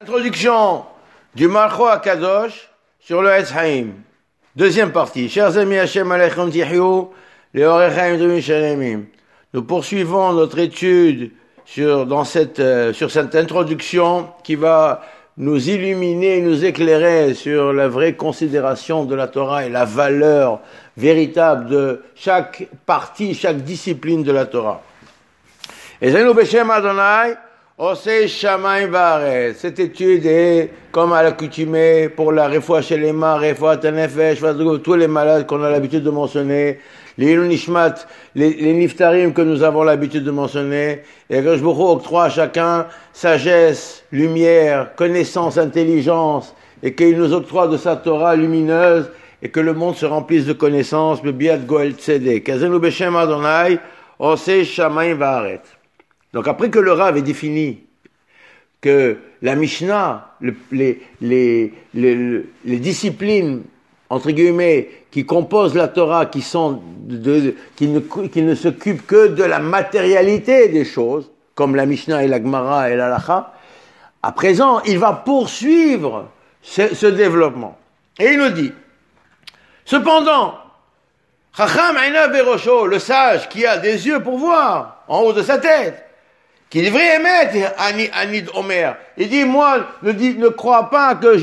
Introduction du Malcho Akadosh sur le Etz Haim. Deuxième partie. Chers amis, Hashem Aleichem Tihyou, les Orechaim Dumi Shalemim. Nous poursuivons notre étude sur cette introduction qui va nous illuminer, nous éclairer sur la vraie considération de la Torah et la valeur véritable de chaque partie, chaque discipline de la Torah. Et Zenu Beshem Adonai, Osei Shamayim Va'aretz. Cette étude est, comme à l'accoutumée, pour la Refoua Shelema, Refoua Tanefesh, tous les malades qu'on a l'habitude de mentionner, les Ilun Nishmat, les Niftarim que nous avons l'habitude de mentionner, et que je vous octroie à chacun sagesse, lumière, connaissance, intelligence, et qu'il nous octroie de sa Torah lumineuse, et que le monde se remplisse de connaissances, Bebiat Goel Tzedek. Kazenu Beshem Adonai, Osei Shamayim Va'aretz. Donc après que le Rav ait défini que la Mishnah, les disciplines, entre guillemets, qui composent la Torah, qui ne s'occupent que de la matérialité des choses, comme la Mishnah et la Gemara et l'Halacha, à présent, il va poursuivre ce développement. Et il nous dit, cependant, Chacham Einav Berosho, le sage qui a des yeux pour voir, en haut de sa tête, qui devrait émettre Anid Omer. Il dit, moi, ne crois pas que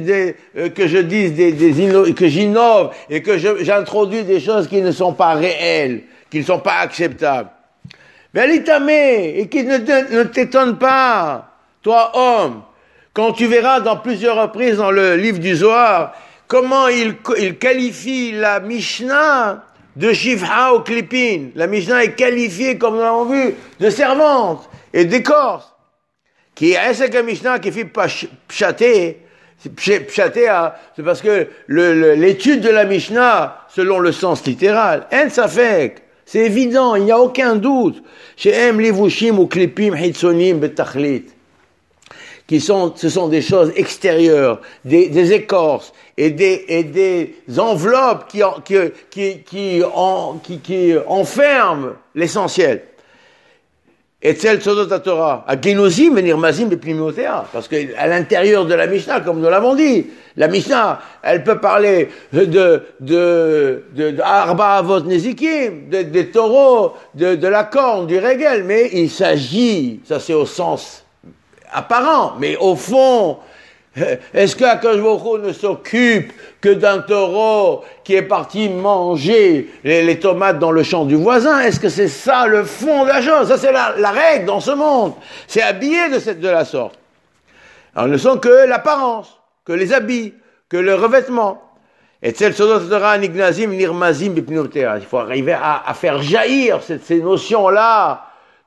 que j'innove et que j'introduis des choses qui ne sont pas réelles, qui ne sont pas acceptables. Mais alitamé, et qui ne t'étonne pas, toi homme, quand tu verras dans plusieurs reprises dans le livre du Zohar, comment il qualifie la Mishnah de Shivha ou Klipin. La Mishnah est qualifiée, comme nous l'avons vu, de servante et d'écorce. Qui est la Mishnah qui fait pchaté, c'est parce que l'étude de la Mishnah, selon le sens littéral, en safek, c'est évident, il n'y a aucun doute. Chez M. Livushim ou Klipim Hitsonim Betachlit. Ce sont des choses extérieures, des écorces et des enveloppes qui enferment l'essentiel. Et tel Sodot Torah, à Genozim et Nirmazim et Plimotea, parce qu'à l'intérieur de la Mishnah, comme nous l'avons dit, la Mishnah, elle peut parler de Arba Avot Nezikim, des taureaux, de la corne, du régel, mais il s'agit, ça c'est au sens apparent, mais au fond, est-ce qu'Akadosh Baruch Hu ne s'occupe que d'un taureau qui est parti manger les tomates dans le champ du voisin? Est-ce que c'est ça le fond de la chose? Ça c'est la règle dans ce monde. C'est habillé de la sorte. Alors ne sont que l'apparence, que les habits, que le revêtement. Et tel Sodot Torah Nignazim Nirmazim Bipniotea. Il faut arriver à faire jaillir ces notions-là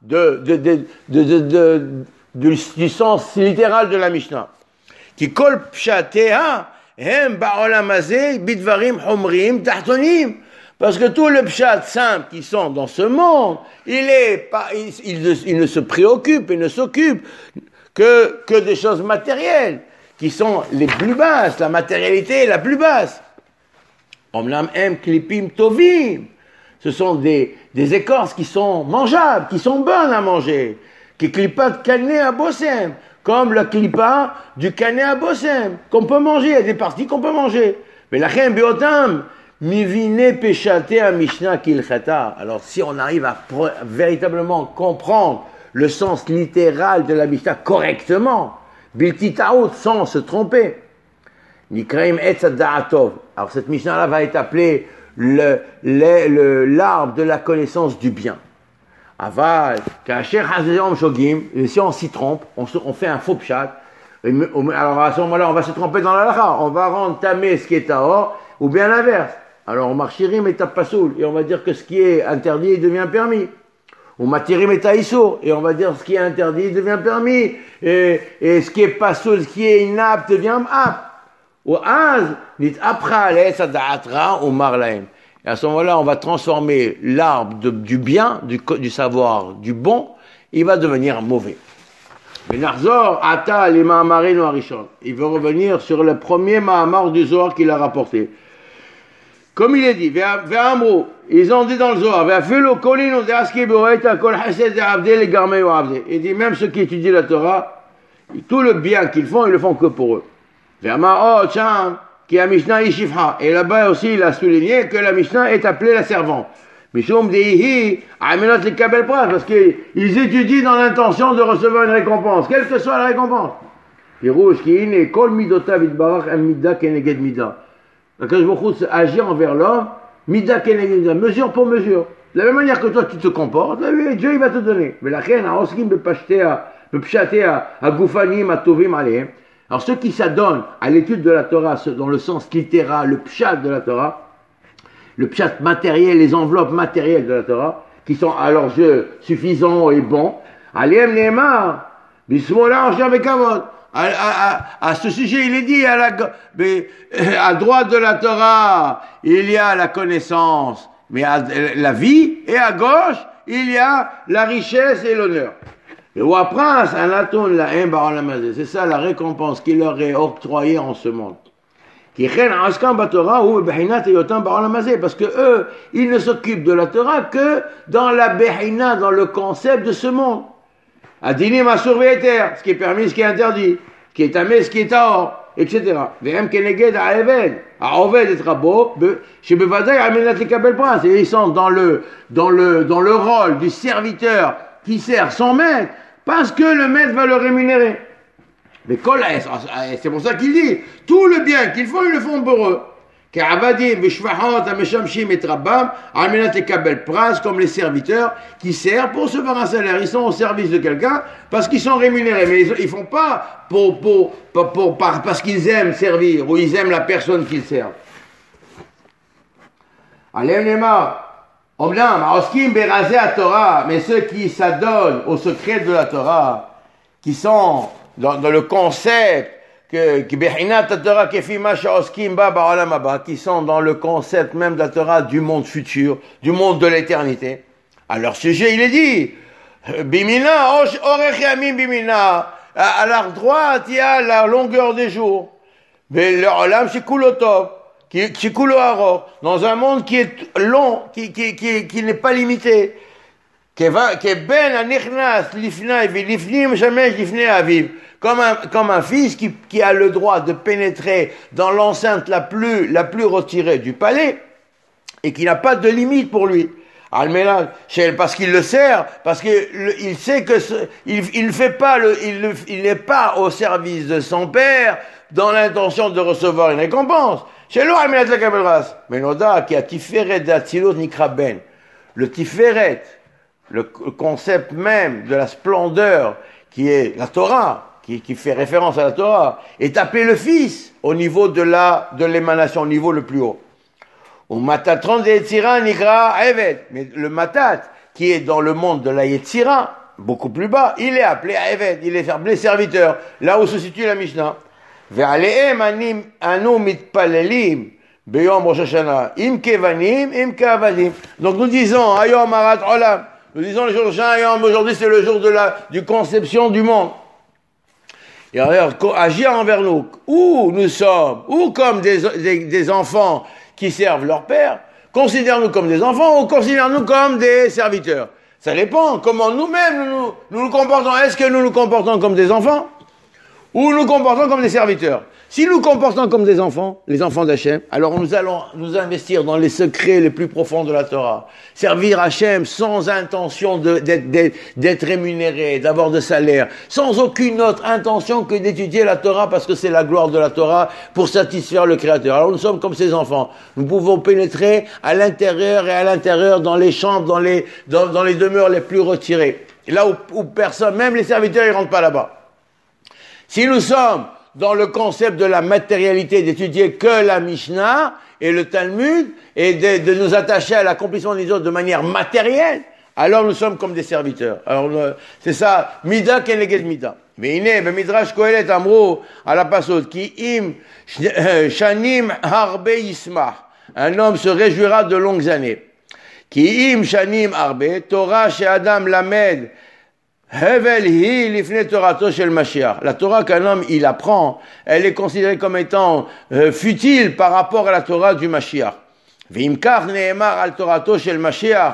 du sens littéral de la Mishnah. Qui kol pshatea hem ba'olam hazeh bidvarim humrim tahtonim. Parce que tout le pshat simple qui sont dans ce monde, il ne se préoccupe et ne s'occupe que des choses matérielles qui sont les plus basses, la matérialité est la plus basse. Omnam hem klipim tovim. Ce sont des écorces qui sont mangeables, qui sont bonnes à manger. Qui clipat cané à bossem, comme la clipa du cané à bossem, qu'on peut manger, il y a des parties qu'on peut manger. Mais la chem biotam, mivine péchaté à Mishnah kilchata. Alors si on arrive à véritablement comprendre le sens littéral de la Mishnah correctement, bilti taout, sans se tromper, nikraim etz da'atov. Alors cette Mishnah-là va être appelée l'arbre de la connaissance du bien. Aval, kacher hazéom shogim, et si on s'y trompe, on fait un faux pshat, alors à ce moment-là, on va se tromper dans la lacha, on va rendre tamé ce qui est tahor, ou bien l'inverse. Alors on marchirim et tapasoul, et on va dire que ce qui est interdit devient permis. Ou matirim et taïsour, et on va dire ce qui est interdit devient permis, et ce qui est pasoul, ce qui est inapte devient apte. Ou az, nit apra les sada'atra ou marlaim. Et à ce moment-là, on va transformer l'arbre du bien, du savoir, du bon, il va devenir mauvais. Benarzor ata li ma'amarin ou arishon. Il veut revenir sur le premier ma'amar du Zohar qu'il a rapporté. Comme il est dit, ve'amru, ils ont dit dans le Zohar, ve'afilu kolinu de'aski be'oeta kol hased de'avde le garmei ou avde. Il dit, même ceux qui étudient la Torah, Tout le bien qu'ils font, ils le font que pour eux. Et là-bas aussi, il a souligné que la Mishnah est appelée la servante. Parce qu'ils étudient dans l'intention de recevoir une récompense, quelle que soit la récompense. Agit envers l'homme, mesure pour mesure. De la même manière que toi tu te comportes, Dieu il va te donner. Alors ceux qui s'adonnent à l'étude de la Torah dans le sens littéral, le pshat de la Torah, le pshat matériel, les enveloppes matérielles de la Torah, qui sont à leurs yeux suffisants et bons, à ce sujet, il est dit, à droite de la Torah, il y a la connaissance, mais à la vie, et à gauche, il y a la richesse et l'honneur. C'est ça la récompense qui leur est octroyée en ce monde. Parce que eux, ils ne s'occupent de la Torah que dans la Behina, dans le concept de ce monde. Adinim asur ve'eter, ce qui est permis, ce qui est interdit, ce qui est tamé, ce qui est tahor, etc. Ve'em keneged ha'eved, ha'oved et rabo, shebevadai amenat lekabel pras. Et ils sont dans le rôle du serviteur qui sert son maître, parce que le maître va le rémunérer. Mais c'est pour ça qu'il dit, tout le bien qu'ils font, ils le font pour eux. Comme les serviteurs qui servent pour recevoir un salaire. Ils sont au service de quelqu'un parce qu'ils sont rémunérés. Mais ils font pas parce qu'ils aiment servir ou ils aiment la personne qu'ils servent. Mais ceux qui s'adonnent au secret de la Torah, qui sont dans le concept qui sont dans le concept même de la Torah du monde futur, du monde de l'éternité. À leur sujet, il est dit, à leur droite, il y a la longueur des jours. Dans un monde qui est long, qui n'est pas limité. Comme un fils qui a le droit de pénétrer dans l'enceinte la plus retirée du palais et qui n'a pas de limite pour lui. Parce qu'il le sert, parce qu'il sait que il n'est pas au service de son père dans l'intention de recevoir une récompense. Mais Noda qui a Tiferet d'Atsilut Nikra Ben. Le Tiferet, le concept même de la splendeur qui est la Torah, qui fait référence à la Torah, est appelé le Fils au niveau de l'émanation, au niveau le plus haut. Au Matatron de Yetzira Nikra Eved. Mais le Matat, qui est dans le monde de la Yetzira, beaucoup plus bas, il est appelé Eved, il est appelé serviteur, là où se situe la Mishnah. Ve'alehem anu mitpalelim beyom Rosh Hashanah, im kevanim, im keavadim. Donc nous disons, Ayom Arat Olam, nous disons le jour de Hashanah, aujourd'hui c'est le jour du conception du monde. Et alors, agir envers nous, où nous sommes, ou comme des enfants qui servent leur père, considère-nous comme des enfants ou considère-nous comme des serviteurs. Ça dépend comment nous-mêmes nous nous comportons. Est-ce que nous nous comportons comme des enfants ou nous comportons comme des serviteurs? Si nous comportons comme des enfants, les enfants d'Hachem, alors nous allons nous investir dans les secrets les plus profonds de la Torah. Servir Hachem sans intention d'être rémunéré, d'avoir de salaire, sans aucune autre intention que d'étudier la Torah parce que c'est la gloire de la Torah pour satisfaire le Créateur. Alors nous sommes comme ces enfants. Nous pouvons pénétrer à l'intérieur dans les chambres, dans les demeures les plus retirées. Là où personne, même les serviteurs, ils rentrent pas là-bas. Si nous sommes dans le concept de la matérialité, d'étudier que la Mishnah et le Talmud, et de nous attacher à l'accomplissement des autres de manière matérielle, alors nous sommes comme des serviteurs. Alors, c'est ça, Mida keneged Mida. Veine, bemidrash Kohelet amru, à la passode, ki im shanim harbe yismach. Un homme se réjouira de longues années. Ki im shanim harbe, Torah she Adam lamed, Hevel hi lifne Torato shel Mashiach. La Torah qu'un homme il apprend, elle est considérée comme étant futile par rapport à la Torah du Mashiach. V'imkar ne'emar al Torato shel Mashiach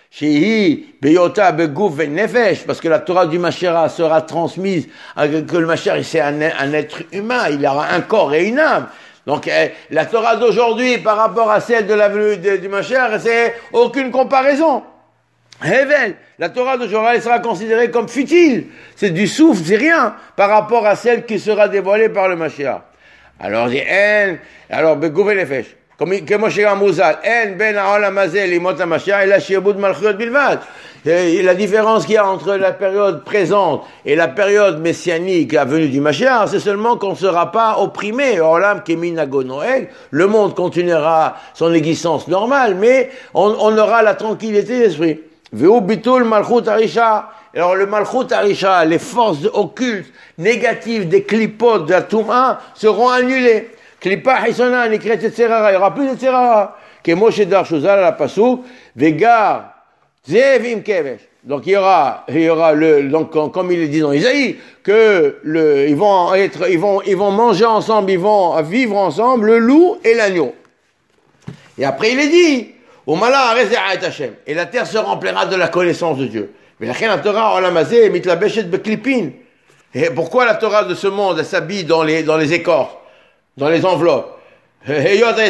Shehi beyota begouf nefesh, parce que la Torah du Mashiach sera transmise, que le Mashiach c'est un être humain, il aura un corps et une âme. Donc la Torah d'aujourd'hui par rapport à celle de la venue du Mashiach, c'est aucune comparaison. Hevel, la Torah d'aujourd'hui elle sera considérée comme futile, c'est du souffle, c'est rien par rapport à celle qui sera dévoilée par le Mashiach. Alors dit alors begouf nefesh. כמו שגם מוזל, אין בין העולם הזה לימות המשיח, אלא שיעבוד מלכויות בלבד. La différence qu'il y a entre la période présente et la période messianique, la venue du Mashiach, c'est seulement qu'on ne sera pas opprimé. Olam keminago noeg, le monde continuera son existence normale, mais on aura la tranquillité d'esprit. Veu bitul malchut arisha. Alors le malchut arisha, les forces occultes, négatives des clipotes de la Touma seront annulées. Klipa Hisona, Nikret Etzerara, il n'y aura plus d'Etzerara. Kemoshe Darshuzal à la Passouk, Vegar, Zevim Kevesh. Donc il y aura donc comme il est dit dans Isaïe, que ils vont manger ensemble, ils vont vivre ensemble, le loup et l'agneau. Et après il est dit, Umala Arezea et Hashem. Et la terre se remplira de la connaissance de Dieu. Mais la Torah, Olamazé, Mitlabeshet Beklipin. Et pourquoi la Torah de ce monde, elle s'habille dans les écorces? Dans les enveloppes. Parce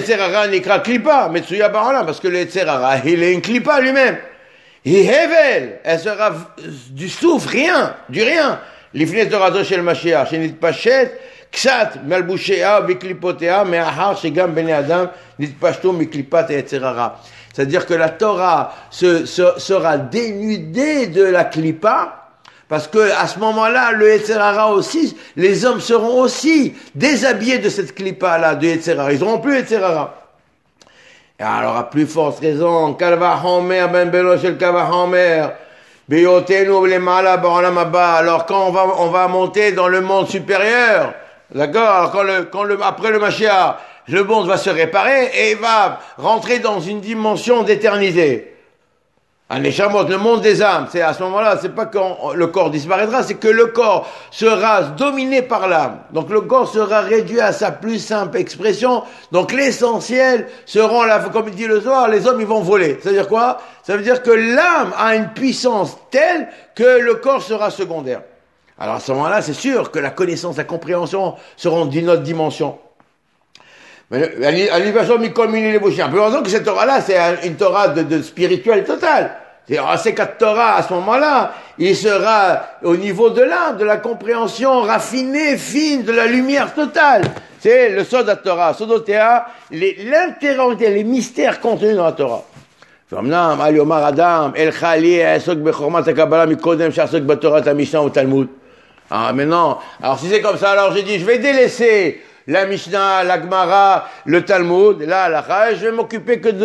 que le Etzerara, il est une klipa lui-même. Et Hevel, elle sera du souffle, rien, du rien. L'ifnet Torah shel Mashiach, shenit pachet, ksat, malbouchéa, biklipotéa, me'ahar, shegam bene adam, nit pashto, miklipat et Etzerara. C'est-à-dire que la Torah sera dénudée de la klipa, parce que à ce moment-là, le Etzerara aussi, les hommes seront aussi déshabillés de cette clipa-là, de Etzerara. Ils n'auront plus Etzerara. Et alors, à plus forte raison, Kalva Homer, Ben Belo Shel Kalva Homer, Beyotenu Lemala Ba'olam Haba. Alors, quand on va monter dans le monde supérieur, d'accord, après le Mashiach, le monde va se réparer et il va rentrer dans une dimension d'éternité. Un Neshamot, le monde des âmes, c'est à ce moment-là, c'est pas quand le corps disparaîtra, c'est que le corps sera dominé par l'âme. Donc le corps sera réduit à sa plus simple expression. Donc l'essentiel seront là, comme il dit le soir, les hommes ils vont voler. Ça veut dire quoi? Ça veut dire que l'âme a une puissance telle que le corps sera secondaire. Alors à ce moment-là, c'est sûr que la connaissance, la compréhension seront d'une autre dimension. Mais à l'universal Mikomini les bouchins. Peu raison que cette Torah-là, c'est une Torah de spirituel total. C'est-à-dire, ces quatre Torah, à ce moment-là, il sera au niveau de l'âme, de la compréhension raffinée, fine, de la lumière totale. C'est le Sod Torah, Sodotea, l'intériorité, les mystères contenus dans la Torah. Maintenant, Aliomar Adam, El Khali, Esok Bechormat Kabbalah, Mikodem, Shasok Batorah, Mishnah ou Talmud. Ah, maintenant, alors si c'est comme ça, alors j'ai dit, je vais délaisser la Mishnah, la Gemara, le Talmud, là, la Chaya, je vais m'occuper que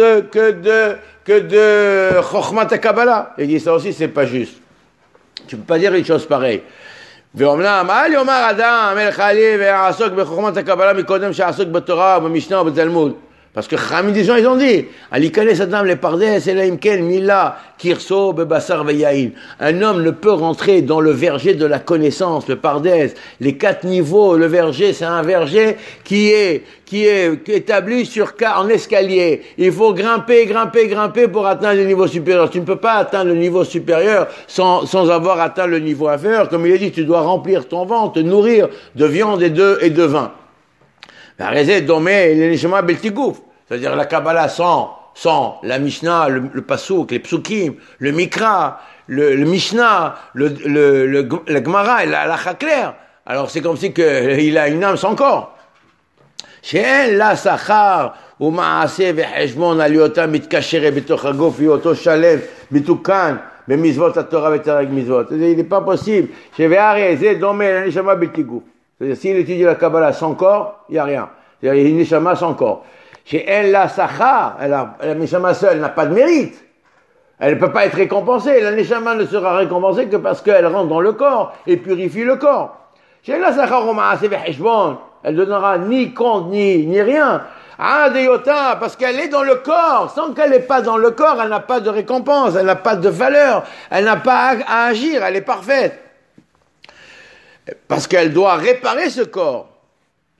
de Chokhmat Kabbalah. Il dit ça aussi, c'est pas juste. Tu peux pas dire une chose pareille. ואומנם, אל יאמר אדם, המלך עלי ויעסוק בחוכמת הקבלה מקודם שעסוק בתורה ובמשנה ובתלמוד. Parce que Khamid, des gens, ils ont dit, Alikanes Adam le Pardes, Elaimken, Mila, Kirso, Bebassar Veyaïn. Un homme ne peut rentrer dans le verger de la connaissance, le Pardes, les 4 niveaux. Le verger, c'est un verger qui est établi en escalier. Il faut grimper pour atteindre le niveau supérieur. Tu ne peux pas atteindre le niveau supérieur sans avoir atteint le niveau inférieur. Comme il a dit, tu dois remplir ton ventre, te nourrir de viande et de vin. C'est-à-dire la Kabbalah sans la Mishnah, le Passouk, les Psukim, le Mikra, le Mishnah, la Gemara, la Halakha claire. Alors c'est comme si il a une âme sans corps. שאין לה שכר ומעשה וחשבון על היותה מתקשרת בתוך הגוף, היותו שלם, מתוקן במצוות התורה ותרי"ג מצוות. Il n'est pas possible. שהרי זה דומה לנשמה בלתי גוף. C'est-à-dire, s'il étudie la Kabbalah sans corps, il n'y a rien. C'est-à-dire, il y a une neshama sans corps. Chez elle, la sacha, la neshama seule n'a pas de mérite. Elle ne peut pas être récompensée. La neshama ne sera récompensée que parce qu'elle rentre dans le corps et purifie le corps. Chez la sacha, elle ne donnera ni compte, ni rien. Ah, deyota, parce qu'elle est dans le corps. Sans qu'elle n'est pas dans le corps, elle n'a pas de récompense, elle n'a pas de valeur, elle n'a pas à agir, elle est parfaite. Parce qu'elle doit réparer ce corps.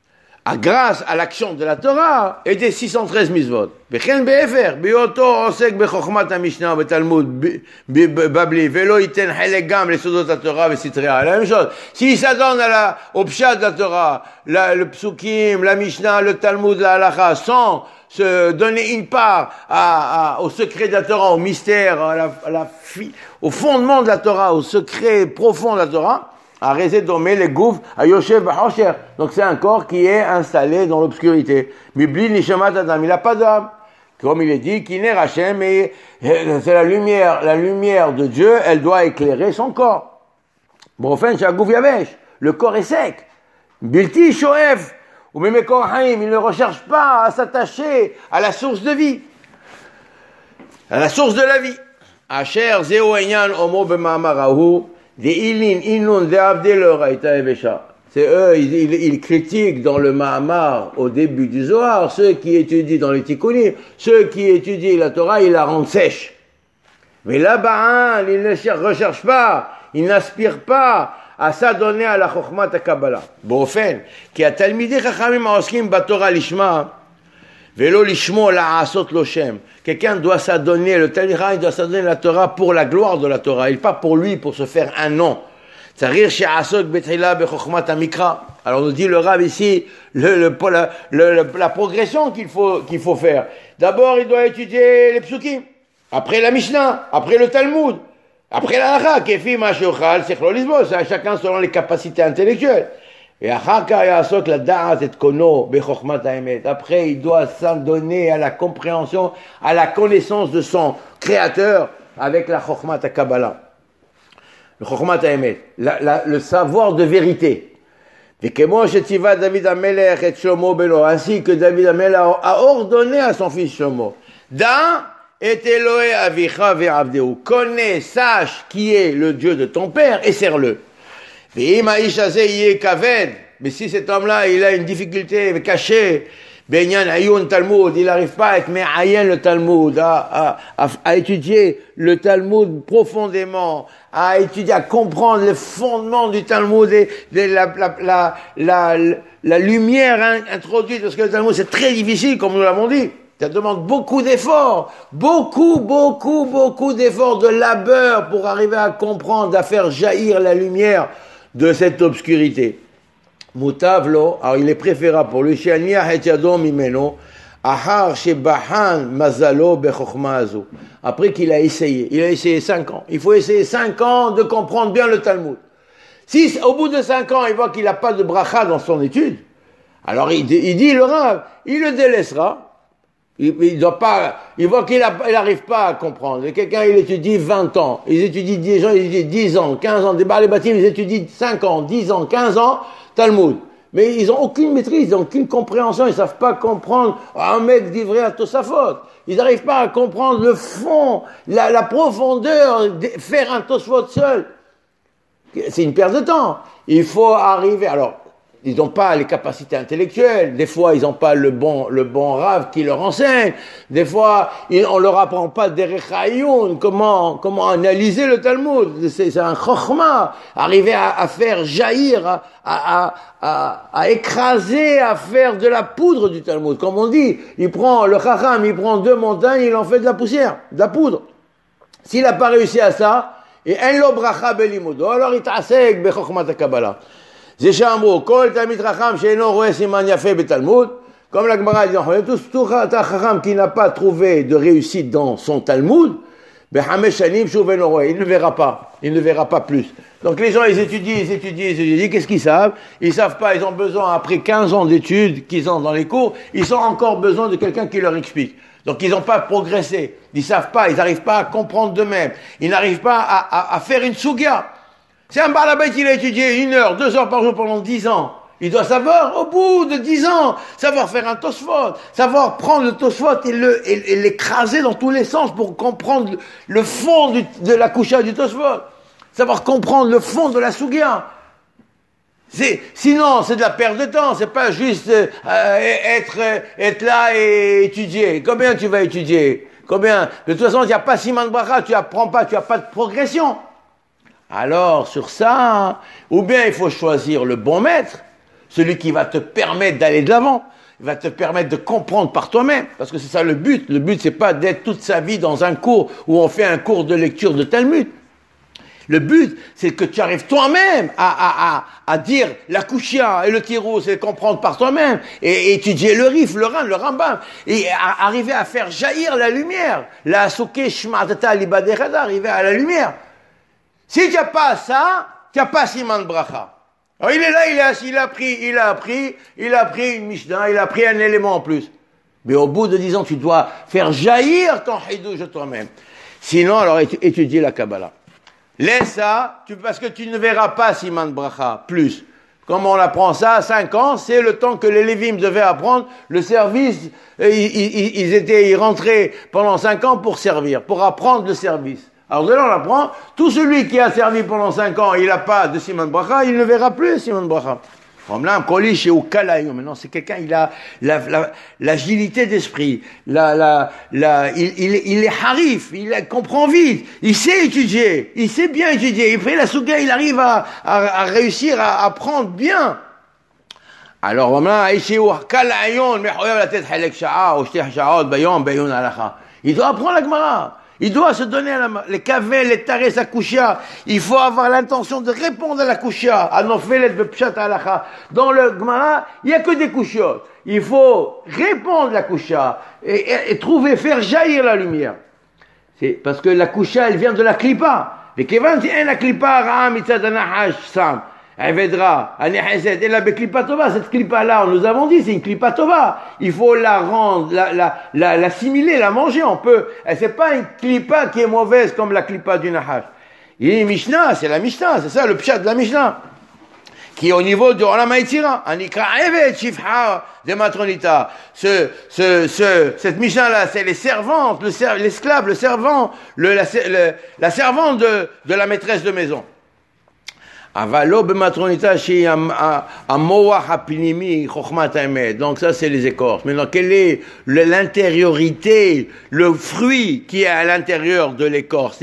grâce à l'action de la Torah et des 613 mitzvot. וכן בהפך, בהיותו עוסק בחוכמת המשנה ובתלמוד בבלי, ולא ייתן חלק גם לסודות התורה וסתריה. La même chose. S'il s'adonne au pshat de la Torah, le psukim, la Mishnah, le Talmud, la halakha, sans se donner une part au secret de la Torah, au mystère, au fondement de la Torah, au secret profond de la Torah, à domé les gouffres, à Yoshev B'Hosher. Donc c'est un corps qui est installé dans l'obscurité. Mibli Nishamat Adam, il n'a pas d'âme. Comme il est dit, Kiner Hashem, et c'est la lumière de Dieu, elle doit éclairer son corps. Brofen Shagouf Yavesh, le corps est sec. Bilti Shoef, ou même Haim, il ne recherche pas à s'attacher à la source de vie, à la source de la vie. Asher Zeo Enyan Omo B'Ma'amarahu, des ilin, inun, des abdelor, aïta evesha. C'est eux, ils critiquent dans le Mahamar, au début du Zohar, ceux qui étudient dans les Tikkunim, ceux qui étudient la Torah, ils la rendent sèche. Mais là-bas, ils ne recherchent pas, ils n'aspirent pas à s'adonner à la Chokhmat HaKabbalah. Bofen, qui a talmidei chachamim haoskim batorah lishma, velo lishmo la'asot lo shem. Quelqu'un doit s'adonner, le Talmid Chacham doit s'adonner la Torah pour la gloire de la Torah, et pas pour lui, pour se faire un nom. Tzarir she'asok betchila bechokhmat hamikra. Alors nous dit le Rav ici, la progression qu'il faut faire. D'abord, il doit étudier les psukim, après la Mishnah, après le Talmud, après la halakha, kefi ma she'ochal sechlo lisbos, chacun selon les capacités intellectuelles. Et après, il doit s'adonner à la compréhension, à la connaissance de son créateur avec la Chokhmat HaKabbalah. Le Chokhmat HaEmet, le savoir de vérité. Ainsi que David Amelech a ordonné à son fils Shlomo. Da et Elohe avicha ve'avdeu. Connais, sache qui est le Dieu de ton père et sers-le. Mais si cet homme-là, il a une difficulté cachée, Benyan Ayoun Talmud, il n'arrive pas à être Me'ayen le Talmud, à étudier le Talmud profondément, à étudier, à comprendre les fondements du Talmud et la lumière introduite, parce que le Talmud c'est très difficile, comme nous l'avons dit. Ça demande beaucoup d'efforts, beaucoup d'efforts, de labeur pour arriver à comprendre, à faire jaillir la lumière de cette obscurité. Mutavlo, alors il est préférable pour lui, après qu'il a essayé 5 ans. Il faut essayer 5 ans de comprendre bien le Talmud. Si au bout de 5 ans, il voit qu'il n'a pas de bracha dans son étude, alors il dit le Rav, il le délaissera. Il voit qu'il n'arrive pas à comprendre. Quelqu'un, il étudie 20 ans. Ils étudient 10 ans, 15 ans. Des bâtiments, ils étudient 5 ans, 10 ans, 15 ans, Talmud. Mais ils n'ont aucune maîtrise, ils n'ont aucune compréhension. Ils ne savent pas comprendre un mec d'ivré à Tosafot. Ils n'arrivent pas à comprendre le fond, la profondeur, faire un Tosafot seul. C'est une perte de temps. Il faut arriver. Alors, ils n'ont pas les capacités intellectuelles. Des fois, ils n'ont pas le bon Rav qui leur enseigne. Des fois, on leur apprend pas derech hayun, comment analyser le Talmud. C'est un chokhmah. Arriver à faire jaillir, à écraser, à faire de la poudre du Talmud. Comme on dit, le chacham, il prend 2 montagnes, il en fait de la poussière, de la poudre. S'il n'a pas réussi à ça, et en lo bracha belimudo, alors il ta'asek bechokhmat HaKabbalah. Comme la Gemara dit, tout Chacham qui n'a pas trouvé de réussite dans son Talmud, il ne verra pas plus. Donc les gens, ils étudient, qu'est-ce qu'ils savent? Ils savent pas, ils ont besoin, après 15 ans d'études qu'ils ont dans les cours, ils ont encore besoin de quelqu'un qui leur explique. Donc ils n'ont pas progressé, ils savent pas, ils n'arrivent pas à comprendre d'eux-mêmes, ils n'arrivent pas à faire une sugya. C'est un balabait qui a étudié 1 heure, 2 heures par jour pendant 10 ans. Il doit savoir, au bout de 10 ans, savoir faire un Tosfot, savoir prendre le Tosfot et l'écraser dans tous les sens pour comprendre le fond de la coucha du Tosfot. Savoir comprendre le fond de la Sugya. Sinon, c'est de la perte de temps. C'est pas juste être là et étudier. Combien tu vas étudier? Combien? De toute façon, il n'y a pas Siman Bracha, tu apprends pas, tu n'as pas de progression. Alors, sur ça, ou bien il faut choisir le bon maître, celui qui va te permettre d'aller de l'avant, il va te permettre de comprendre par toi-même, parce que c'est ça le but. Le but, c'est pas d'être toute sa vie dans un cours où on fait un cours de lecture de Talmud. Le but, c'est que tu arrives toi-même à dire la Kushia et le Tiro, c'est comprendre par toi-même, et étudier le Rif, le Ran, le Rambam, et arriver à faire jaillir la lumière. La Souké Shma'atata Libadechada, arriver à la lumière. Si tu n'as pas ça, tu n'as pas Siman Bracha. Alors il est là, il est assis, il a pris une Mishnah, il a pris un élément en plus. Mais au bout de 10 ans, tu dois faire jaillir ton Hidouj de toi-même. Sinon, alors étudier la Kabbalah. Laisse ça, parce que tu ne verras pas Siman Bracha, plus. Comme on apprend ça à 5 ans, c'est le temps que les Lévim devaient apprendre le service. Ils rentraient pendant 5 ans pour servir, pour apprendre le service. Alors de là, on apprend, tout celui qui a servi pendant 5 ans, il n'a pas de Siman Bracha, il ne verra plus Siman Bracha. Comme là, un colis chez Okalaïon, maintenant c'est quelqu'un, il a l'agilité d'esprit, il est harif, il comprend vite, il sait étudier, il sait bien étudier, il fait la souga, il arrive à réussir à apprendre bien. Alors maintenant, chez Okalaïon, il doit apprendre la Gemara. Il doit se donner les kaveh, les tarés, la kushia. Il faut avoir l'intention de répondre à la kushia. Anofelet bepshat halacha. Dans le Gemara, il n'y a que des kushiot. Il faut répondre à la kushia et trouver, faire jaillir la lumière. C'est parce que la kushia, elle vient de la klipa. Les kevan, c'est la klipa ra'a mitzad anahash sam. Avedra, Anehezet, et la Beklipa Tova, cette Klipa-là, nous avons dit, c'est une Klipa Tova. Il faut la rendre, l'assimiler, la manger, on peut. Et c'est pas une Klipa qui est mauvaise comme la Klipa du Nahash. Il y a une Mishnah, c'est la Mishnah, c'est ça le pshat de la Mishnah. Qui est au niveau du Olam HaYetzira. Anikra Evet Shifha de Matronita. Cette Mishnah-là, c'est les servantes, l'esclave, le servant, la servante de la maîtresse de maison. Donc ça c'est les écorces. Maintenant quelle est l'intériorité, le fruit qui est à l'intérieur de l'écorce?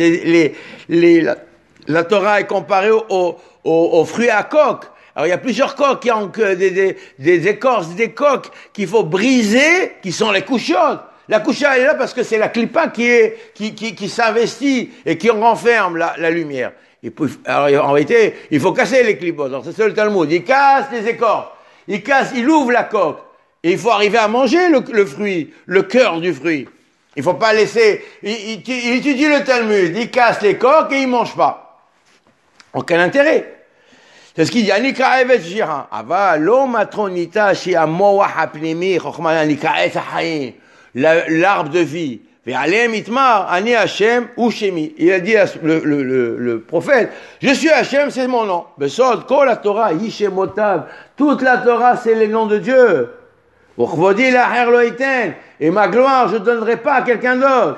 La Torah est comparée aux fruits à coque. Alors il y a plusieurs coques qui ont des écorces, des coques qu'il faut briser, qui sont les couchottes. La coucha est là parce que c'est la clipa qui s'investit et qui renferme la lumière. Alors, en réalité, il faut casser les clipotes. Alors, c'est ça le Talmud. Il casse les écorces. Il ouvre la coque. Et il faut arriver à manger le fruit, le cœur du fruit. Il faut pas laisser, il étudie le Talmud. Il casse les coques et il mange pas. Aucun intérêt. C'est ce qu'il dit. Anikra evet jiran. Ava lo matronita shi amoah hapnimi chokhma anikra et haïm. L'arbre de vie. Il a dit le prophète, je suis Hachem, c'est mon nom. La Torah, toute la Torah, c'est les noms de Dieu. Et ma gloire, je ne donnerai pas à quelqu'un d'autre.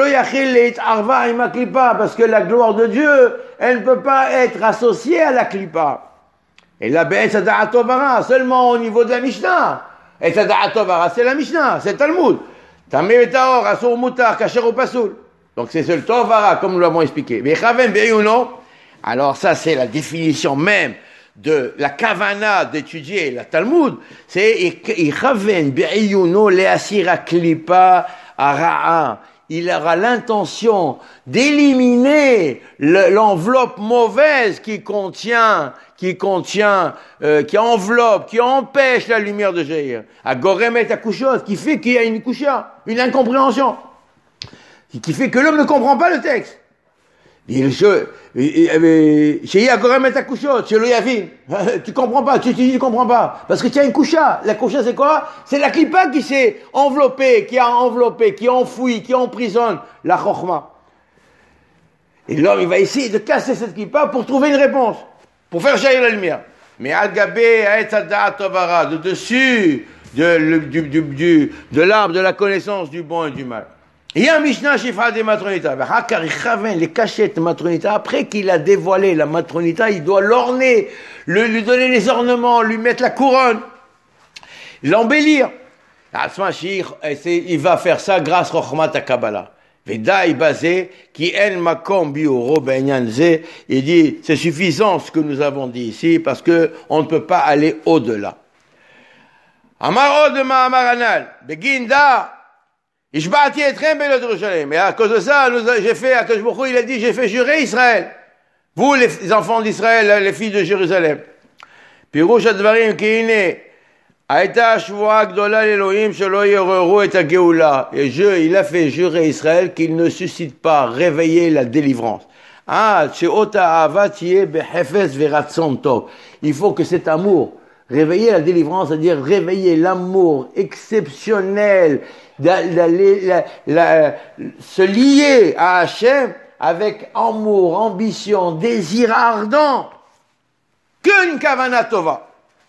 Parce que la gloire de Dieu, elle ne peut pas être associée à la klipa. Et la seulement au niveau de la Mishnah. Et c'est la Mishnah, c'est le Talmud. Donc c'est le Tovara, comme nous l'avons expliqué. Alors ça c'est la définition même de la kavana d'étudier la Talmud. C'est il aura l'intention d'éliminer l'enveloppe mauvaise qui enveloppe, qui empêche la lumière de jaillir. À Goremet Akushot, qui fait qu'il y a une kusha, une incompréhension, qui fait que l'homme ne comprend pas le texte. Tu comprends pas, tu comprends pas. Parce que tu as une kusha. La kusha c'est quoi? C'est la klipa qui s'est enveloppée, qui enfouit, qui emprisonne la chokhma. Et l'homme, il va essayer de casser cette klipa pour trouver une réponse, pour faire jaillir la lumière. Mais al-gabé tovara, de dessus de l'arbre de la connaissance du bon et du mal. Il y a un Mishnah Shifra des Matronita. Les cachettes Matronita. Après qu'il a dévoilé la Matronita, il doit l'orner, lui donner les ornements, lui mettre la couronne, l'embellir. Il va faire ça grâce à Chokhmat Kabbalah. Vedaï basé, qui en makom biuro benyanze, il dit, c'est suffisant ce que nous avons dit ici, parce que on ne peut pas aller au-delà. Amar od ma'amaranal, beginda, ishba'ati etrem belot Yerushalem. Et à cause de ça, j'ai fait, à Akadosh Baruch Hu, il a dit, j'ai fait jurer Israël. Vous, les enfants d'Israël, les filles de Jérusalem. Pirouch advarim ki hine, Aïta shvoa gdola l'Elohim shelo yeroru et hageoula. Et il a fait jurer Israël qu'il ne suscite pas réveiller la délivrance. Sheota ahavat yeh behefes veratzon tov. Il faut que cet amour, réveiller la délivrance, c'est-à-dire réveiller l'amour exceptionnel, se lier à Hachem avec amour, ambition, désir ardent, qu'une kavana tova.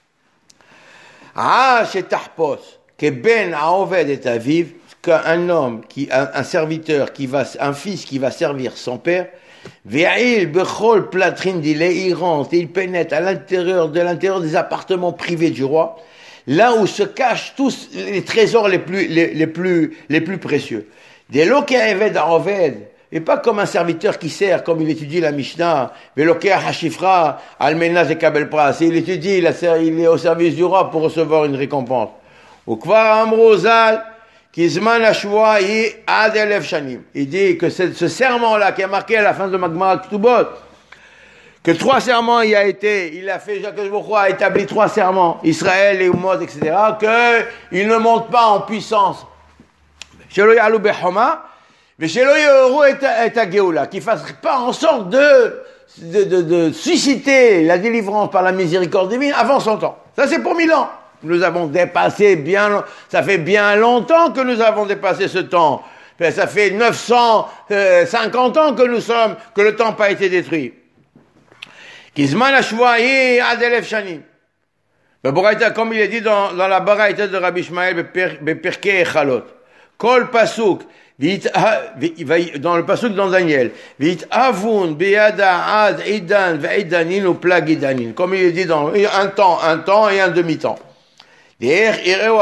Shetahpos, que ben aoved et aviv, qu'un homme, un serviteur, un fils qui va servir son père, ve'il bechol platrin d'ilé, il rentre, il pénètre à l'intérieur des appartements privés du roi, là où se cachent tous les trésors les plus précieux. Des lokéaved aoved, et pas comme un serviteur qui sert, comme il étudie la Mishnah, Velokeh Hashifra, Almenaz et Kabel Pras. Il étudie, il est au service du roi pour recevoir une récompense. Ou Kvar Amrozal, Kizman Ashwa yi Ad Elef Shanim. Il dit que ce serment-là qui est marqué à la fin de Magmara Ktubot, que 3 serments il a fait, Jacques Baruch a établi 3 serments, Israël et Umot, etc., qu'il ne monte pas en puissance. Shelo Yalu Bechoma, mais chez l'Oyeuro est à Géoula, qui fasse pas en sorte de susciter la délivrance par la miséricorde divine avant son temps. Ça, c'est pour 1000 ans. Nous avons dépassé ça fait bien longtemps que nous avons dépassé ce temps. Ça fait 950 ans que le temps n'a pas été détruit. Kizman Ashwahi Adelef Shanim. Comme il est dit dans la Baraïta de Rabbi Ishmael, Beperkei Echalot. Kol Pasuk, dans le pasuk dans Daniel, vit avun beada ad idan veidanin ou plagidanin, comme il est dit dans un temps et un demi-temps. Et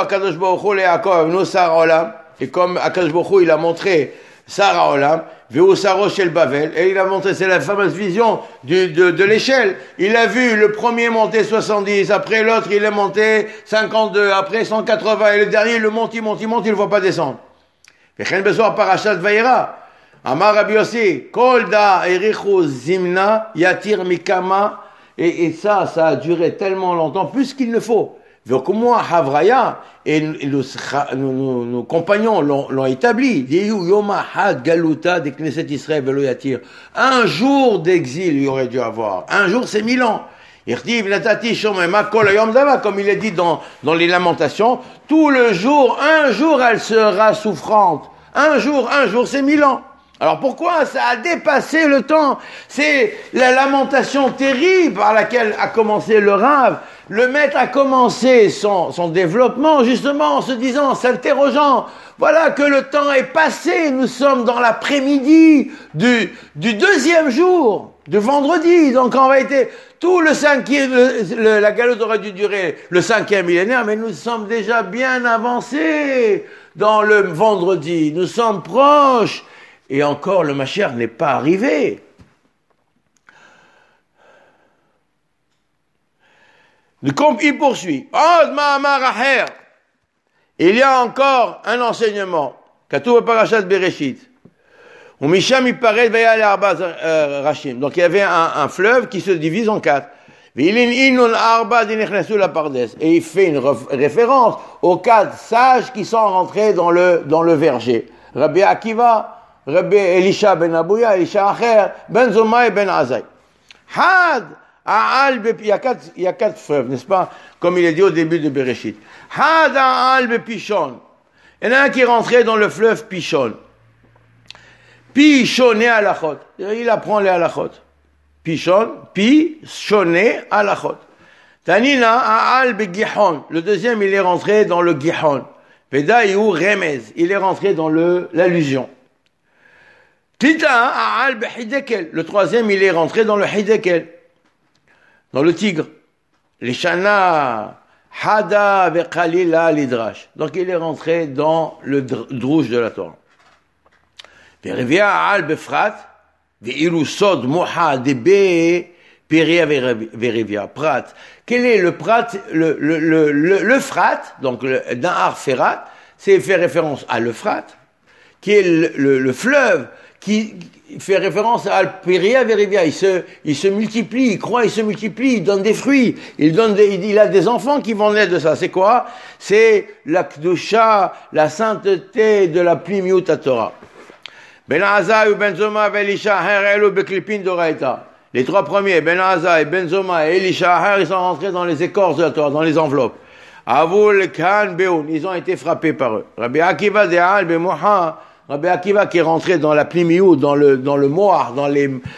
comme Akadosh Baruch Hu, il a montré Sarah Olam, Veusaro Shel Bavel, et il a montré, c'est la fameuse vision de l'échelle. Il a vu le premier monter 70, après l'autre il est monté 52, après 180, et le dernier il monte, il ne voit pas descendre. וכן בזוהר פרשת וירא, אמר רבי יוסי, כל דא אריכו זimna yatir mikama, et ça a duré tellement longtemps, plus qu'il ne faut. V'okumwa Havraya, et nos compagnons l'ont établi, Diyu yoma had galuta de Knesset Israël velo yatir. Un jour d'exil il y aurait dû avoir. Un jour c'est 1000 ans. Comme il est dit dans les Lamentations, tout le jour, un jour elle sera souffrante. Un jour, c'est 1000 ans. Alors pourquoi ça a dépassé le temps? C'est la lamentation terrible par laquelle a commencé le Rav. Le maître a commencé son développement justement en se disant, s'interrogeant, voilà que le temps est passé, nous sommes dans l'après-midi du 2e jour, de vendredi, donc en réalité, tout le 5e, la galoute aurait dû durer le 5e millénaire, mais nous sommes déjà bien avancés dans le vendredi, nous sommes proches, et encore le Mashiach n'est pas arrivé. Il poursuit. Il y a encore un enseignement. Katuv parashat Bereshit. Donc il y avait un fleuve qui se divise en 4. Et il fait une référence aux 4 sages qui sont rentrés dans le verger. Rabbi Akiva, Rabbi Elisha ben Abouya, Elisha Acher, Ben Zomai ben Azai. Il y a 4 fleuves, n'est-ce pas? Comme il est dit au début de Bereshit. Had A'al Bepishon. Il y en a un qui est rentré dans le fleuve Pishon. Pishoné halachot. Il apprend les halachot. Pishoné halachot. Tanina A'al Begihon. Le deuxième, il est rentré dans le Gihon. Pedaïu Remez. Il est rentré dans l'allusion. Tita A'al Behidekel. Le troisième, il est rentré dans le Hidekel. Dans le tigre. Les Shana Hada Vekhalila Lidrash. Donc il est rentré dans le drouche de la Torah. Verivia al befrat, veilu sod moha debe, peria verivia, prat. Quel est le prat, le frat, donc d'un art ferrat, c'est fait référence à l'Euphrate, qui est le fleuve, qui fait référence à Péria Verivia. Il se multiplie, il croît, il se multiplie, il donne des fruits, il a des enfants qui vont naître de ça. C'est quoi? C'est la Kdusha, la sainteté de la Plimiut Torah. Ben Azai, Ben Zoma, Ben Elisha, Herelu, Beklipin, Doraita. Les trois premiers, Ben Azai, Ben Zoma et Elisha, ils sont rentrés dans les écorces de la Torah, dans les enveloppes. Avul Khan Beoun, ils ont été frappés par eux. Rabbi Akiva De'al Bemoha, Rabbi Akiva qui est rentré dans la Plimiou, dans le moire, dans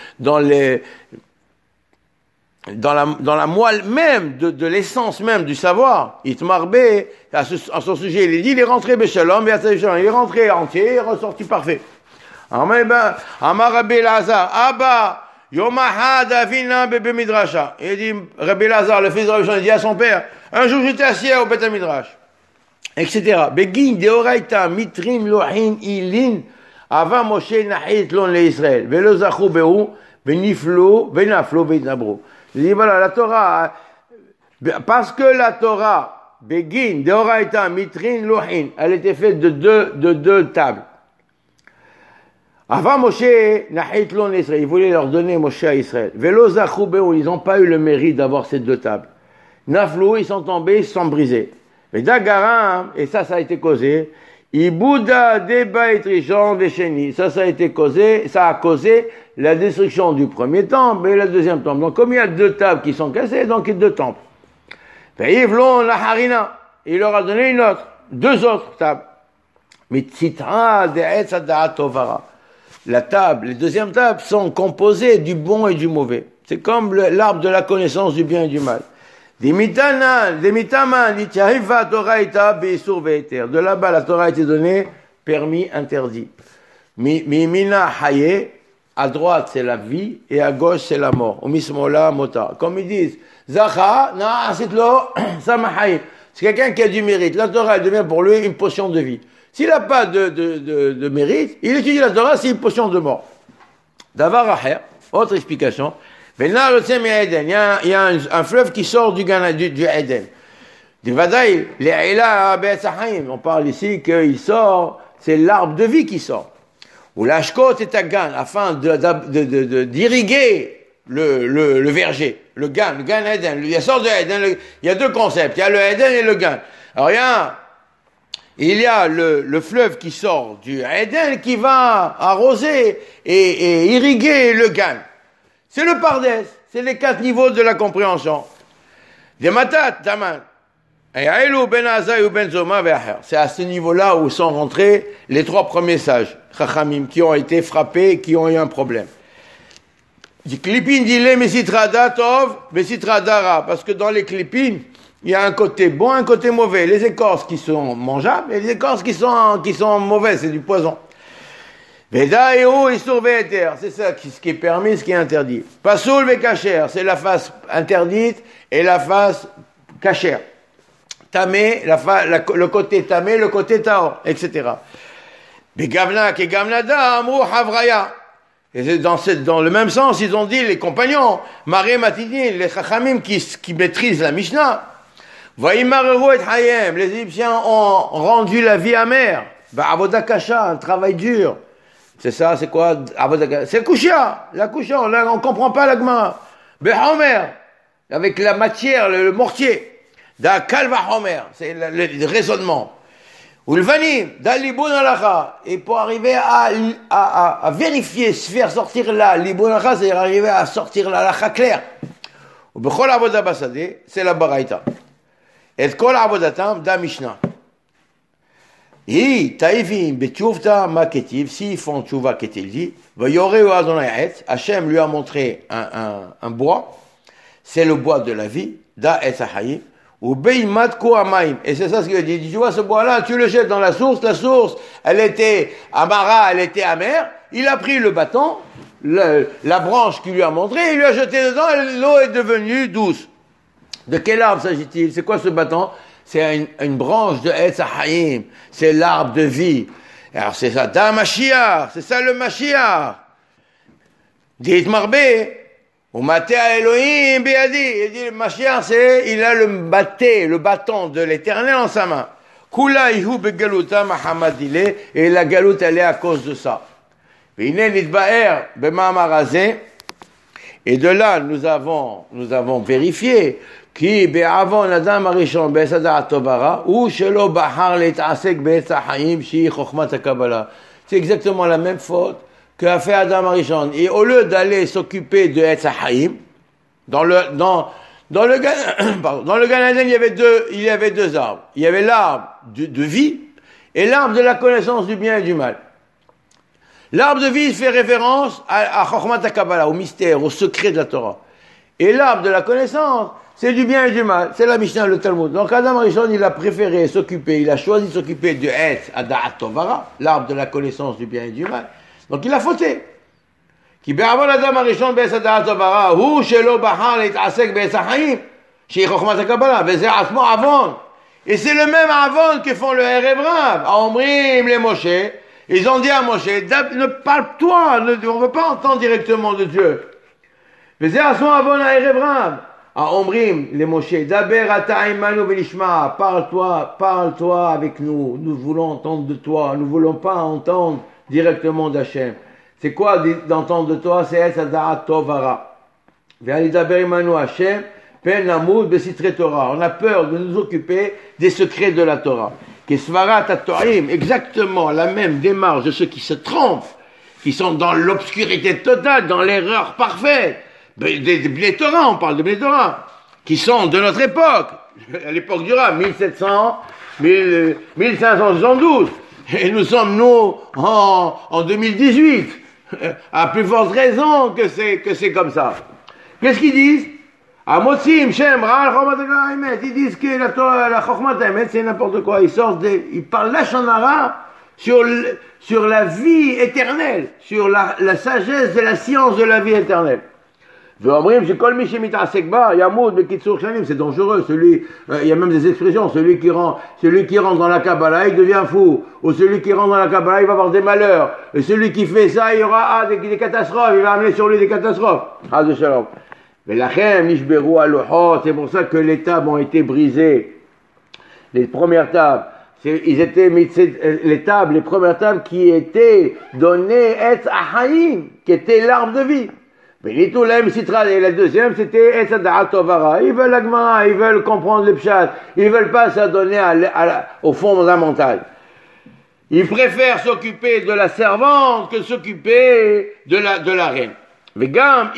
la moelle même de l'essence même du savoir. Itmarbe, à son sujet, il est rentré Beshalom, il est rentré entier, il est ressorti parfait. Amar Rabbi Lazar, Abba, Yomahad Avina Bebe Midrasha. Il dit, Rabbi Lazar, le fils de Rabbi Shimon, il dit à son père, un jour j'étais assis au Beth Midrash, etc. Begin deoraita mitrim lohin ilin ava Moshe nahit lon le Israël velo zachu behu veniflo venabro. Il dit voilà la Torah, parce que la Torah begin deoraita mitrim lohin, elle était faite de deux tables. Avant Moshe nahit lon le Israël, il voulait leur donner Moshe à Israël. Velo zachu behu, ils n'ont pas eu le mérite d'avoir ces deux tables. Naflou, ils sont tombés, ils se sont brisés. Mais Dagaram, et ça a été causé, Ibouda Deba et Trichon Vesheni, ça a causé la destruction du premier temple et le deuxième temple. Donc comme il y a deux tables qui sont cassées, donc il y a deux temples. Ve'ivlon la harina, il leur a donné deux autres tables. Mitzitra de'etz hadaat tovara. La table, les deuxièmes tables sont composées du bon et du mauvais. C'est comme l'arbre de la connaissance du bien et du mal. De là-bas, la Torah a été donnée, permis, interdit. Mimina haye, à droite c'est la vie et à gauche c'est la mort. Umismola mota. Comme ils disent, Zacha, na asitlo, samahayim. C'est quelqu'un qui a du mérite. La Torah elle devient pour lui une potion de vie. S'il n'a pas de mérite, il étudie la Torah, c'est une potion de mort. Davar aher, autre explication. Il y a un fleuve qui sort du Eden. On parle ici qu'il sort, c'est l'arbre de vie qui sort. Ou l'ashkot est à gan, afin d'irriguer le verger, le gan Eden. Il sort de Eden, il y a deux concepts, il y a le Eden et le gan. Alors il y a le fleuve qui sort du Eden qui va arroser et irriguer le gan. C'est le Pardes, c'est les 4 niveaux de la compréhension. Des matat, taman. C'est à ce niveau-là où sont rentrés les 3 premiers sages, Chachamim, qui ont été frappés, qui ont eu un problème. Parce que dans les clipines, il y a un côté bon, un côté mauvais. Les écorces qui sont mangeables et les écorces qui sont mauvaises, c'est du poison. Veda et eau et surveiller, c'est ça ce qui est permis, ce qui est interdit. Pasoul ve kacher, c'est la face interdite et la face kacher. Tamé, le côté tamé, le côté taor, etc. Begavna ke gamnada amou havraya. Et c'est dans le même sens, ils ont dit les compagnons, Maré Matidin, les chachamim qui maîtrisent la Mishnah. Vaimareru et hayem, les Égyptiens ont rendu la vie amère. Avoda kasha, un travail dur. C'est ça, c'est quoi? C'est Kushia, la Kushia, on ne comprend pas la Gemara. Behomer, avec la matière, le mortier. Da Kalva Homer, c'est le raisonnement. Ou le Vanim, da Libun Alacha. Et pour arriver à vérifier, se faire sortir la Libun Alacha, c'est arriver à sortir la Alacha claire. Ou Bechol Avoda Basade, c'est la Baraita. Et Kol Avodatam, da Mishnah. Et Taïvim betuvta maketiv, s'ils font tchouva qu'est-il dit, vayore ou Adonai Hachem lui a montré un bois, c'est le bois de la vie, da et sahayim, ou beimat ko amaim, et c'est ça ce qu'il dit, tu vois ce bois-là, tu le jettes dans la source, elle était amara, elle était amère, il a pris le bâton, la branche qu'il lui a montré, il lui a jeté dedans, et l'eau est devenue douce. De quel arbre s'agit-il? C'est quoi ce bâton? C'est une branche de Etz HaHaïm, c'est l'arbre de vie. Alors c'est ça, Da Mashiach, c'est ça le Mashiach. Dit Marbé, ou Maté à Elohim, Béadi. Il dit, le Mashiach, il a le bâton de l'éternel en sa main. Kula ihu begaluta mahamadile, et la galoute, elle est à cause de ça. Et de là, nous avons vérifié qui be'avon adam arishon be'esada tovara ou shelo bahar le'tasek be'etz ha'chaim shi chokhmat ha'kabbalah. C'est exactement la même faute qu'a fait Adam Arishon. Et au lieu d'aller s'occuper de Etz ha'chaim, dans le Gan Eden, il y avait deux arbres. Il y avait l'arbre de vie et l'arbre de la connaissance du bien et du mal. L'arbre de vie fait référence à Chokhmat HaKabbalah, au mystère, au secret de la Torah. Et l'arbre de la connaissance, c'est du bien et du mal. C'est la Mishnah, le Talmud. Donc Adam Arishon, il a préféré s'occuper, il a choisi de s'occuper de Etz Ada'at Tovara, l'arbre de la connaissance du bien et du mal. Donc il a fauté. Qui be'avon Adam Arishon be'etz Ada'at Tovara, hu shelo bahar le'tasek be'etz ha'chaim, shi Chokhmat HaKabbalah, ve'zeh asmo avon. Et c'est le même avon que font le Erev Rav, à Omrim, les Moshe. Ils ont dit à Moshe, ne parle-toi, on ne veut pas entendre directement de Dieu. Mais c'est à son avon à Erev Rav, à Omrim, les Moshe, Daber ata imanu v'nishma, parle-toi avec nous, nous voulons entendre de toi, nous ne voulons pas entendre directement d'Hachem. C'est quoi d'entendre de toi? C'est Etz Ada'at Tovara. Ve'ali daber imanu Hachem, pen namud besitre Torah. On a peur de nous occuper des secrets de la Torah. Exactement la même démarche de ceux qui se trompent, qui sont dans l'obscurité totale, dans l'erreur parfaite. Des Bnei Torah, on parle de Bnei Torah, qui sont de notre époque, à l'époque du Rav, 1572. Et nous sommes, nous, en 2018. À plus forte raison que c'est comme ça. Qu'est-ce qu'ils disent? Amotzim, Shem, Ra'al, Chokhmat HaEmet, ils disent que la Chokhmat HaEmet, c'est n'importe quoi. Ils parlent Lashon Hara sur la vie éternelle, sur la sagesse de la science de la vie éternelle. C'est dangereux, il y a même des expressions, celui qui rentre dans la Kabbalah, il devient fou, ou celui qui rentre dans la Kabbalah, il va avoir des malheurs, et celui qui fait ça, il y aura des catastrophes, il va amener sur lui des catastrophes. C'est pour ça que les tables ont été brisées. Les premières tables. Les premières tables qui étaient données Etz ha'chaim, qui était l'arbre de vie. Et la deuxième, c'était Etz Ada'at Tovara. Ils veulent la Gemara, ils veulent comprendre le pshat. Ils veulent pas s'adonner au fondamental. Ils préfèrent s'occuper de la servante que s'occuper de la reine. Et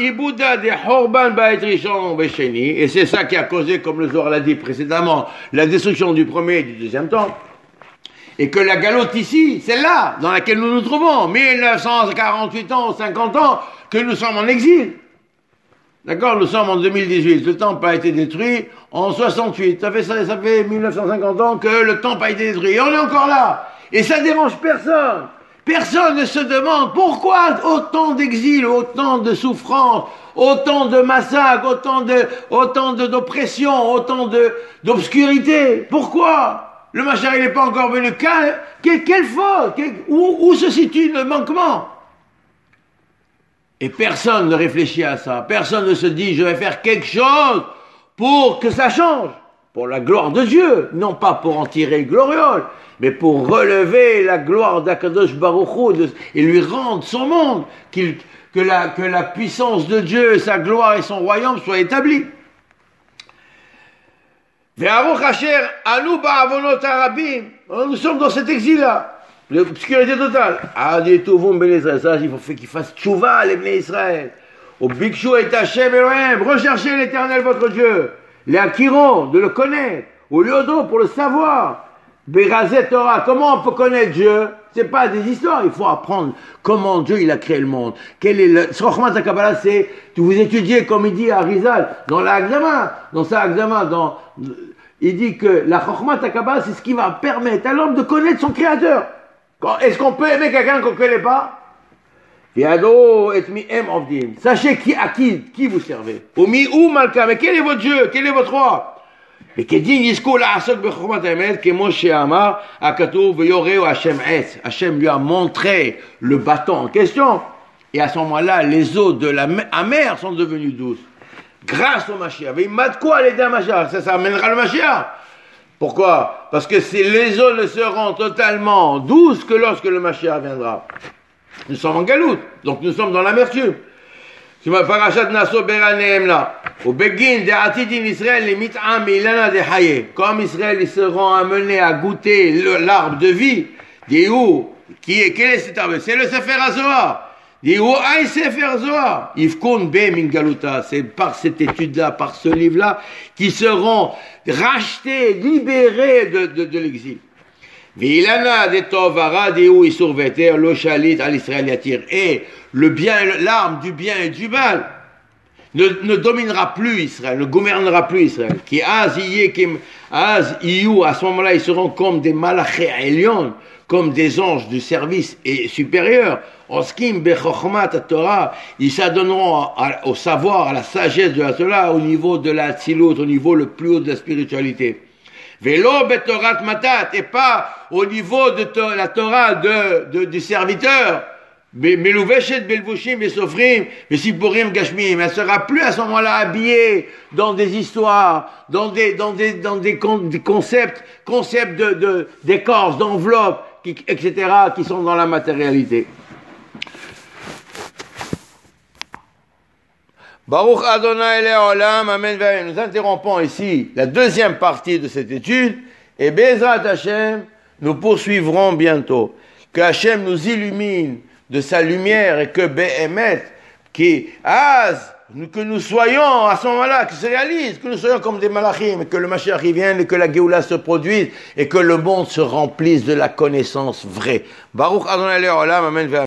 c'est ça qui a causé, comme le Zohar l'a dit précédemment, la destruction du premier et du deuxième temple. Et que la galoute ici, celle-là, dans laquelle nous nous trouvons, 1948 ans, 50 ans, que nous sommes en exil. D'accord? Nous sommes en 2018. Le temple a été détruit en 68. Ça fait 1950 ans que le temple a été détruit. Et on est encore là. Et ça dérange personne. Personne ne se demande pourquoi autant d'exil, autant de souffrances, autant de massacres, autant d'oppression, autant d'obscurité. Pourquoi? Le Mashiach, il n'est pas encore venu. Quelle faute? Où se situe le manquement? Et personne ne réfléchit à ça. Personne ne se dit, je vais faire quelque chose pour que ça change. Pour la gloire de Dieu. Non pas pour en tirer le gloriole, mais pour relever la gloire d'Akadosh Baruch Hu et lui rendre son monde. Que la puissance de Dieu, sa gloire et son royaume soient établis. Nous sommes dans cet exil-là. L'obscurité totale. Ça, il faut qu'ils fassent tchouva, les Bnei Israël. Au Bikshu et Hashem Elohim, recherchez l'éternel votre Dieu. Les Akiron, de le connaître. Au Liodo, pour le savoir. Berazet Torah, comment on peut connaître Dieu? C'est pas des histoires, il faut apprendre comment Dieu il a créé le monde. Quel est le Chokhmat HaKabbalah, c'est vous étudiez comme il dit à Rizal dans la Hakdama, il dit que la Chokhmat HaKabbalah, c'est ce qui va permettre à l'homme de connaître son créateur. Est-ce qu'on peut aimer quelqu'un qu'on ne connaît pas? Sachez qui vous servez. Mais quel est votre Dieu? Quel est votre roi? וכדין יזכו לעסוק בחוכמת האמת, כמו שאמר הכתוב, ויורהו השם עץ. Hachem lui a montré le bâton en question, et à ce moment-là, les eaux de la mer sont devenues douces, grâce au Mashiach. V'yimatku al yedei Mashiach, ça amènera le Mashiach. Pourquoi? Parce que les eaux ne seront totalement douces que lorsque le Mashiach viendra. Nous sommes en galoute, donc nous sommes dans l'amertume. Parashat Naso Beraneem là. Au Begin de Atidin Israël les mit'am ilana de haye. Comme Israël ils seront amenés à goûter l'arbre de vie. Diou quel est cet arbre? C'est le Sefer HaZohar. Diou ay Sefer Zohar. Ifkun be min galuta. C'est par cette étude-là, par ce livre-là, qui seront rachetés, libérés de l'exil. Ve'ilana de tovara diou isur veter lo shalit al Israël yatir. Et le bien, l'arme du bien et du mal ne dominera plus Israël, ne gouvernera plus Israël. Qui à ce moment-là, ils seront comme des malaché elion, comme des anges du service et supérieur. Oskim bechokhmat Torah, ils s'adonneront au savoir, à la sagesse de la Torah, au niveau de la tzilut, au niveau le plus haut de la spiritualité. Velo betorat matat, et pas au niveau de la Torah du serviteur. Melouveshet belvushim besofrim besipurim gashmim. Elle sera plus à ce moment-là habillée dans des histoires, dans des concepts d'écorce, d'enveloppe, etc., qui sont dans la matérialité. Baruch Adonai Le'olam, Amen Ve'amen. Nous interrompons ici la deuxième partie de cette étude, et Bezrat Hashem, nous poursuivrons bientôt. Que Hashem nous illumine de sa lumière et que Be'emet, que nous soyons à ce moment-là, que se réalise, que nous soyons comme des malachim, que le Mashiach y vienne, et que la Géoula se produise, et que le monde se remplisse de la connaissance vraie. Baruch Adonai Le'olam, Amen Ve'amen.